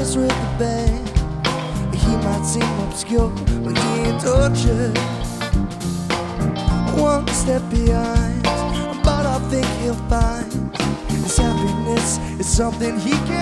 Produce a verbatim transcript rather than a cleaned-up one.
honest with the band. He might seem obscure, but he ain't tortured. One step behind, but I think he'll find his happiness is something he can